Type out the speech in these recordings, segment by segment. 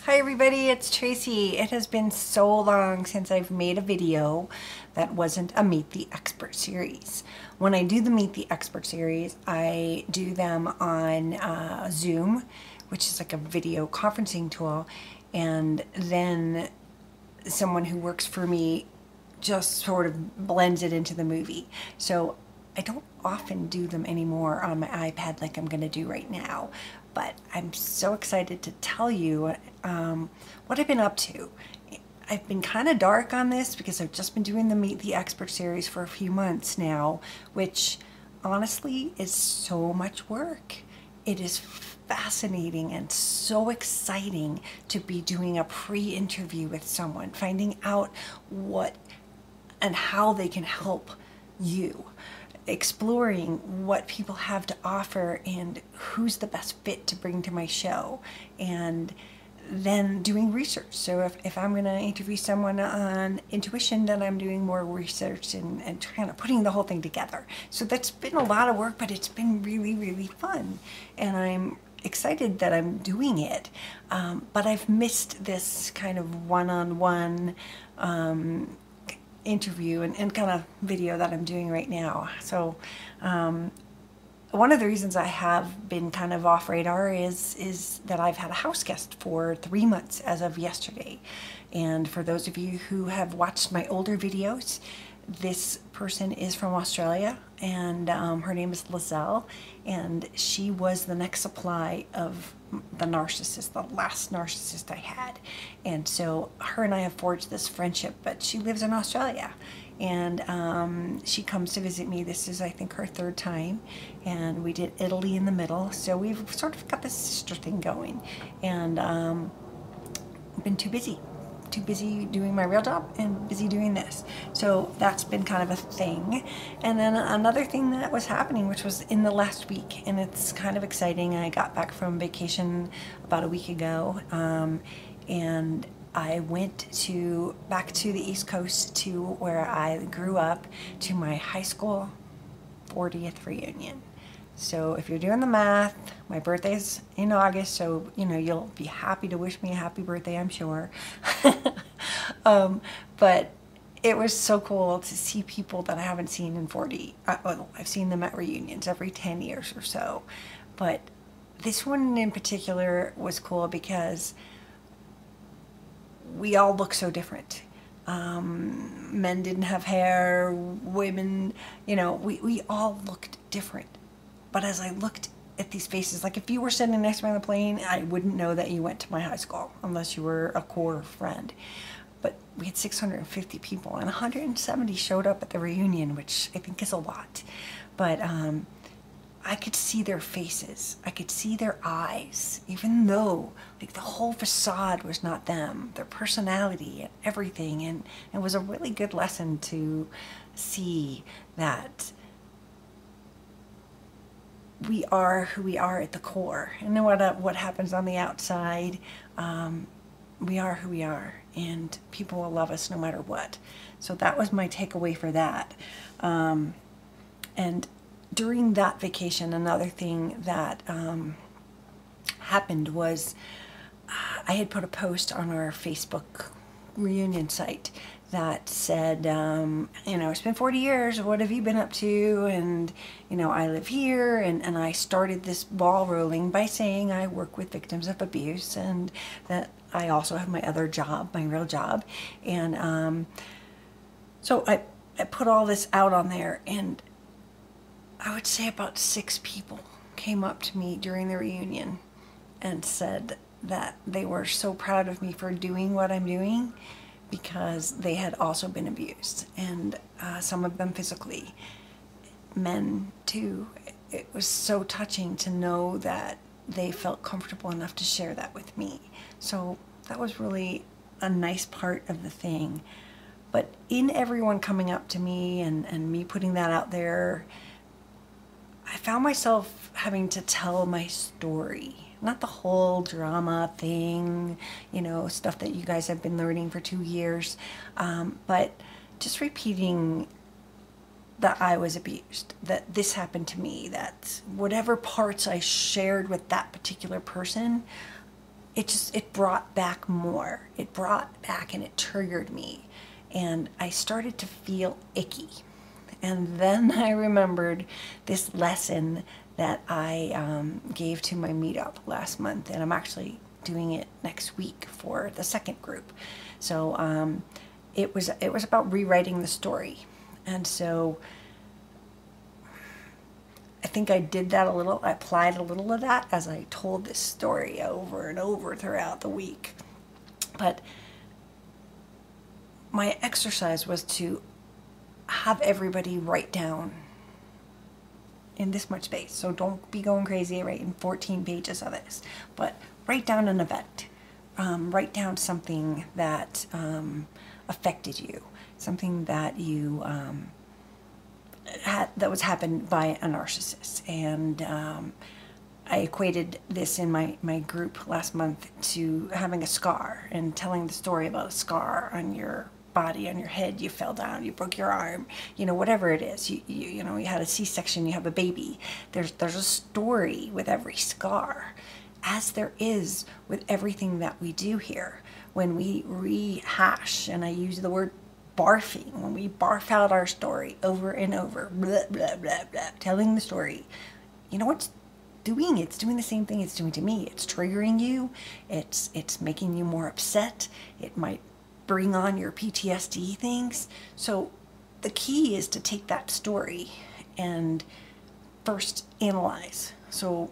Hi everybody, it's Tracy. It has been so long since I've made a video that wasn't a Meet the Expert series. When I do the Meet the Expert series, I do them on Zoom, which is like a video conferencing tool, and then someone who works for me just sort of blends it into the movie. So I don't often do them anymore on my iPad like I'm going to do right now, but I'm so excited to tell you what I've been up to. I've been kind of dark on this because I've just been doing the Meet the Expert series for a few months now, which honestly is so much work. It is fascinating and so exciting to be doing a pre-interview with someone, finding out what and how they can help you, exploring what people have to offer and who's the best fit to bring to my show, and then doing research. So if I'm going to interview someone on intuition, then I'm doing more research and kind of putting the whole thing together. So that's been a lot of work, but it's been really, really fun. And I'm excited that I'm doing it. But I've missed this kind of one-on-one interview and kind of video that I'm doing right now. So one of the reasons I have been kind of off radar is that I've had a house guest for 3 months as of yesterday. And for those of you who have watched my older videos, this person is from Australia, and her name is Lizelle, and she was the next supply of the narcissist, the last narcissist I had. And so her and I have forged this friendship, but she lives in Australia, and she comes to visit me. This is, I think, her third time, and we did Italy in the middle, so we've sort of got this sister thing going, and been too busy doing my real job and busy doing this. So that's been kind of a thing. And then another thing that was happening, which was in the last week, and it's kind of exciting. I got back from vacation about a week ago, and I went back to the East Coast, to where I grew up, to my high school 40th reunion. So if you're doing the math, my birthday's in August, so you'll be happy to wish me a happy birthday, I'm sure. But it was so cool to see people that I haven't seen in 40. Well, I've seen them at reunions every 10 years or so. But this one in particular was cool because we all look so different. Men didn't have hair, women, we all looked different. But as I looked at these faces, like if you were sitting next to me on the plane, I wouldn't know that you went to my high school unless you were a core friend. But we had 650 people, and 170 showed up at the reunion, which I think is a lot. But I could see their faces. I could see their eyes, even though like the whole facade was not them, their personality and everything. And it was a really good lesson to see that we are who we are at the core, and no matter what happens on the outside, we are who we are, and people will love us no matter what. So that was my takeaway for that. And during that vacation, another thing that happened was I had put a post on our Facebook reunion site that said, it's been 40 years, what have you been up to? And, I live here, and I started this ball rolling by saying I work with victims of abuse, and that I also have my other job, my real job. And so I put all this out on there, and I would say about 6 people came up to me during the reunion and said that they were so proud of me for doing what I'm doing, because they had also been abused, and some of them physically, men too. It was so touching to know that they felt comfortable enough to share that with me. So that was really a nice part of the thing. But in everyone coming up to me and me putting that out there, I found myself having to tell my story. Not the whole drama thing, stuff that you guys have been learning for 2 years, but just repeating that I was abused, that this happened to me, that whatever parts I shared with that particular person, it brought back more. It brought back and it triggered me. And I started to feel icky. And then I remembered this lesson that I gave to my meetup last month. And I'm actually doing it next week for the second group. So it was about rewriting the story. And so I think I did that a little. I applied a little of that as I told this story over and over throughout the week. But my exercise was to have everybody write down in this much space. So don't be going crazy writing 14 pages of this, but write down an event. Write down something that affected you, something that you that was happened by a narcissist. And I equated this in my group last month to having a scar and telling the story about a scar on your body, on your head. You fell down, you broke your arm, you know, whatever it is. You know, you had a C-section, you have a baby. There's a story with every scar, as there is with everything that we do here. When we rehash, and I use the word barfing, when we barf out our story over and over, blah, blah, blah, blah, telling the story, you know what's doing? It's doing the same thing it's doing to me. It's triggering you. It's making you more upset. It might bring on your PTSD things. So the key is to take that story and first analyze. So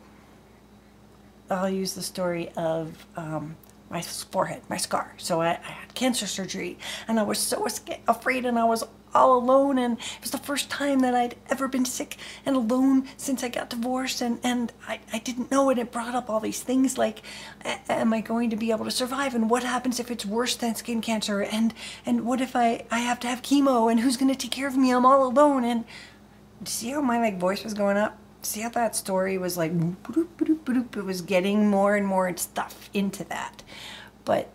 I'll use the story of my forehead, my scar. So I had cancer surgery, and I was so afraid, and I was all alone, and it was the first time that I'd ever been sick and alone since I got divorced, and I didn't know it. It brought up all these things like, am I going to be able to survive, and what happens if it's worse than skin cancer, and what if I have to have chemo, and who's going to take care of me? I'm all alone. And see how my voice was going up? See how that story was like, boop, boop, boop, it was getting more and more stuff into that. But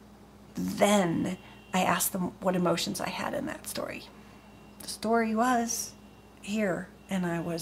then I asked them what emotions I had in that story. The story was here, and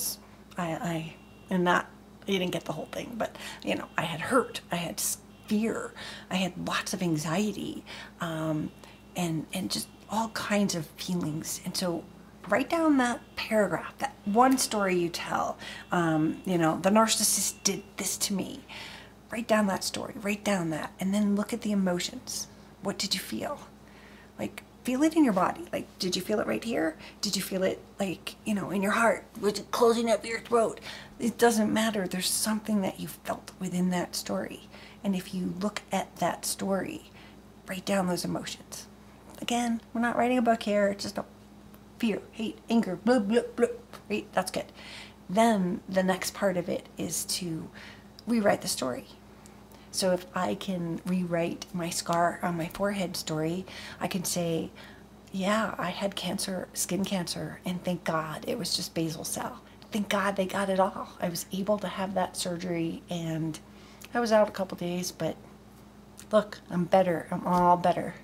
I didn't get the whole thing, but you know, I had hurt, I had fear, I had lots of anxiety, and just all kinds of feelings. And so write down that paragraph, that one story you tell. You know, the narcissist did this to me. Write down that story, write down that, and then look at the emotions. What did you feel? Like, feel it in your body. Like, did you feel it right here? Did you feel it, like, you know, in your heart? Was it closing up your throat? It doesn't matter. There's something that you felt within that story. And if you look at that story, write down those emotions. Again, we're not writing a book here. It's just a fear, hate, anger, blah, blah, blah. Right? That's good. Then the next part of it is to rewrite the story. So if I can rewrite my scar on my forehead story, I can say, yeah, I had cancer, skin cancer, and thank God it was just basal cell. Thank God they got it all. I was able to have that surgery, and I was out a couple days, but look, I'm better. I'm all better.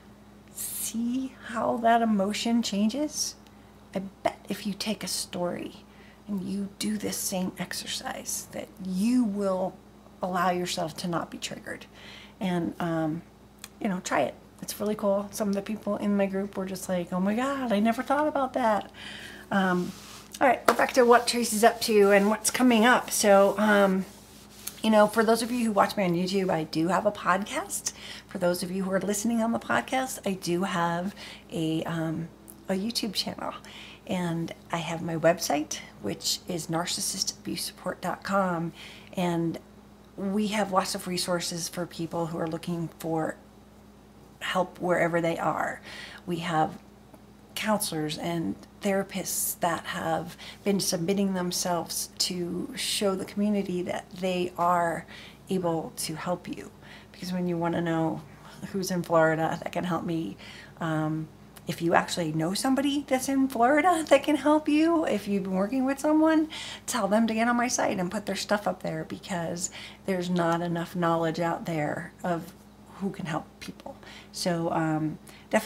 See how that emotion changes? I bet if you take a story and you do this same exercise, that you will allow yourself to not be triggered. And you know, try it. It's really cool. Some of the people in my group were just like, oh my God, I never thought about that. All right, we're back to what Tracy's up to and what's coming up. So you know, for those of you who watch me on YouTube, I do have a podcast. For those of you who are listening on the podcast, I do have a YouTube channel. And I have my website, which is narcissistabusesupport.com. And we have lots of resources for people who are looking for help wherever they are. We have counselors and therapists that have been submitting themselves to show the community that they are able to help you. Because when you want to know who's in Florida that can help me, if you actually know somebody that's in Florida that can help you, if you've been working with someone, tell them to get on my site and put their stuff up there, because there's not enough knowledge out there of who can help people. So definitely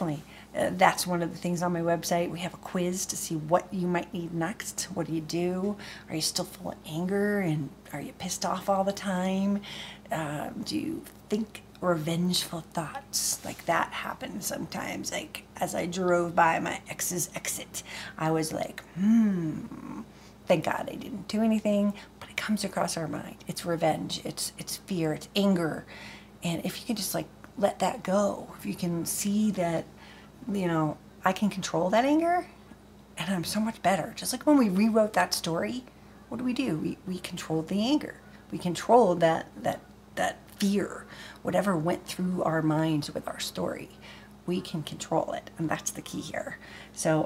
That's one of the things on my website. We have a quiz to see what you might need next. What do you do? Are you still full of anger, and are you pissed off all the time? Do you think revengeful thoughts? Like, that happens sometimes. Like, as I drove by my ex's exit, I was like, thank God I didn't do anything, but it comes across our mind. It's revenge, it's fear, it's anger. And if you can just like let that go, if you can see that, you know, I can control that anger, and I'm so much better. Just like when we rewrote that story, what do? We controlled the anger. We controlled that fear, whatever went through our minds with our story. We can control it, and that's the key here. So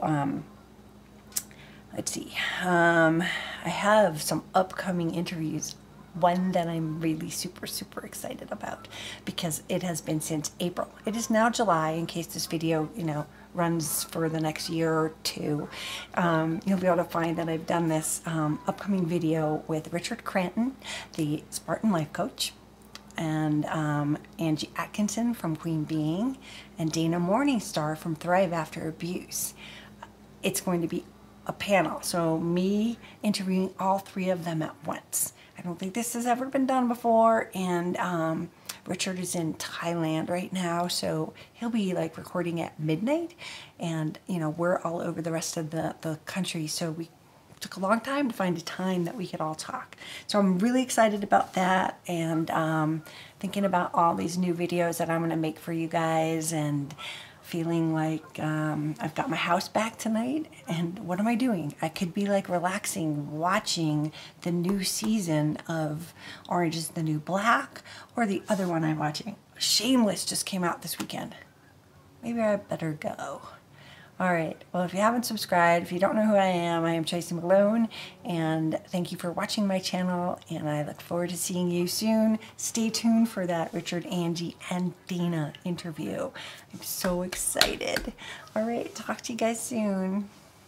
let's see. I have some upcoming interviews. One that I'm really super excited about, because it has been since April. It is now July, in case this video, you know, runs for the next year or two. You'll be able to find that I've done this upcoming video with Richard Cranton, the Spartan Life Coach, and Angie Atkinson from Queen Being, and Dana Morningstar from Thrive After Abuse. It's going to be a panel, so me interviewing all three of them at once. I don't think this has ever been done before, and Richard is in Thailand right now, so he'll be like recording at midnight, and you know, we're all over the rest of the country, so we took a long time to find a time that we could all talk. So I'm really excited about that, and thinking about all these new videos that I'm going to make for you guys, and feeling like I've got my house back tonight, and what am I doing? I could be like relaxing, watching the new season of Orange is the New Black, or the other one I'm watching, Shameless, just came out this weekend. Maybe I better go. All right, well, if you haven't subscribed, if you don't know who I am Tracy Malone, and thank you for watching my channel, and I look forward to seeing you soon. Stay tuned for that Richard, Angie, and Dana interview. I'm so excited. All right, talk to you guys soon.